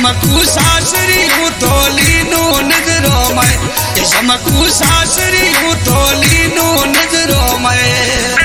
चमकू सासरी हूँ थोली नू नजरों में, चमकू सासरी हूँ थोली नू नजरों में।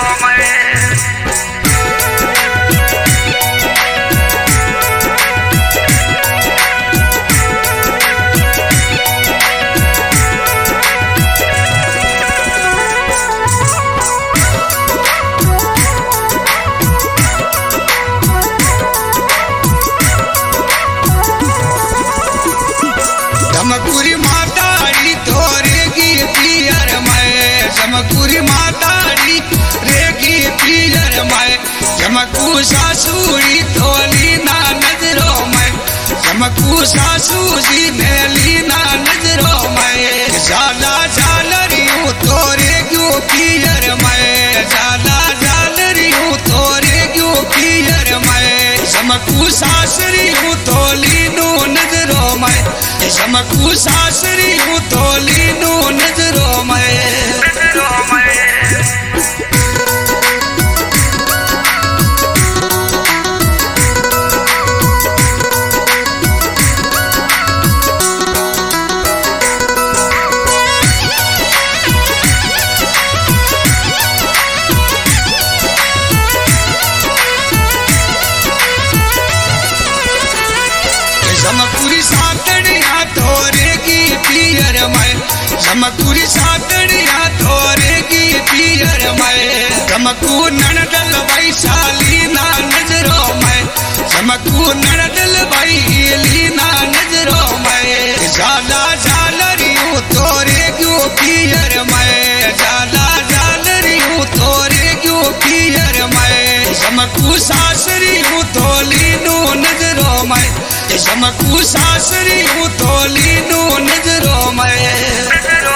चमकूरी माताड़ी तोरेगी पियर में, चमकूरी माताड़ी रेगी पियर में, चमकू सासुरी थोली ना नजरों में, चमकू सासू जी मेली ना नजरों में। जाला झालरियूं तोरेगी पियर में, जाला झालरियूं तोरेगी पियर में, चमकू सासरी हूँ थोली नू नजरों में, चमकू सासरी हूँ थोली नू नजरों में। चमकूरी सातड़िया तोरेगी पियर में, चमकूरी सातड़िया तोरेगी पियर में, चमकू ननदल वैशाली ना नजरों में, चमकू ननदल वैली ना नजरों में। जाला झालरियूं तोरेगी पियर में, जाला झालरियूं तोरेगी पियर में, चमकू सासरी हूँ थोली नू नजरों में, चमकू सासरी हूँ थोली नू नजरों में।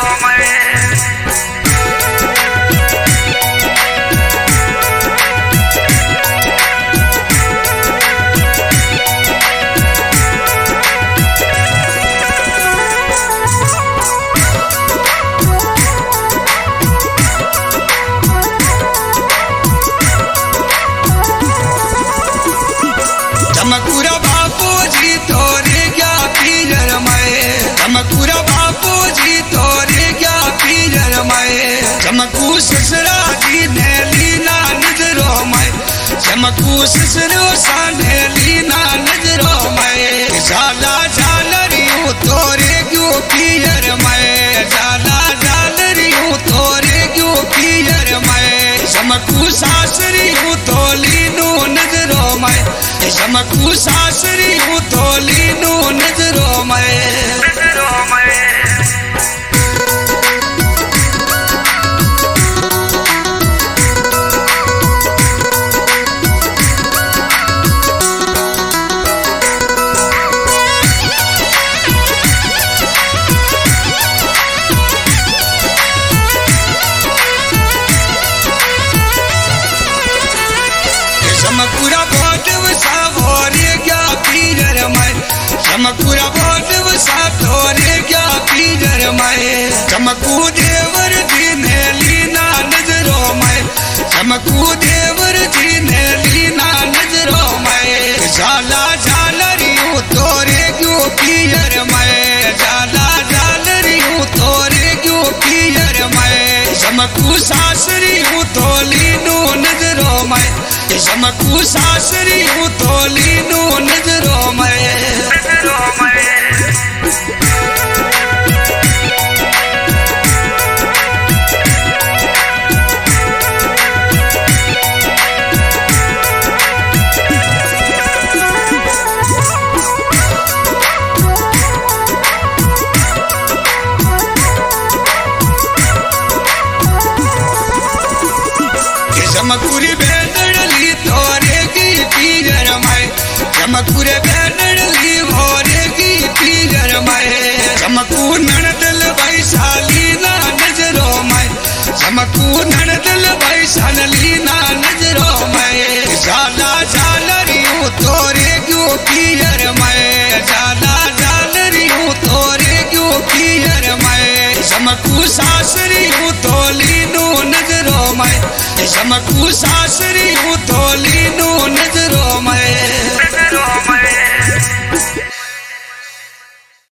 चमकूरा बापू जी तोरे क्या पियर में, चमकूरा बापू जी तोरे क्या पियर में, चमकू ससुरा जी नेली ना नजरों में, चमकू ससुरो सा नेली ना नजरों में। जाला झालरियूं तोरे क्यों पियर में, जाला झालरियूं तोरे क्यों पियर में, चमकू सासरी हूँ थोली नू नजरों में, चमकू सासरी हूँ थोली नू नजरों में। चमकूरा बोटव सा भोरे क्या पियर में, चमकूरा बोटव सा थोरे क्या पियर में, चमकू देवर जी नेली ना नजरों में, चमकू देवर जी नेली ना नजरों में। जाला झालरियूं तोरे क्यों पियर में, जाला झालरियूं तोरे क्यों पियर में, चमकू सासरी हूँ थोली नू नजरों में, चमकू सासरी हूँ थोली नू नजरों में। चमकूरी बेदड़ली तोरेगी पियर में, चमकूरे बेदड़ली भोरेगी पियर में, चमकू ननदल वैशाली ना नजरों में, चमकू ननदल वैशाली ना नजरों में। जाला झालरियूं तोरे क्यों पियर में, जाला झालरियूं तोरे क्यों पियर में, चमकू सासरी हूँ थोली नू नजरों में, चमकू सासरी हूँ थोली नू नजरों में।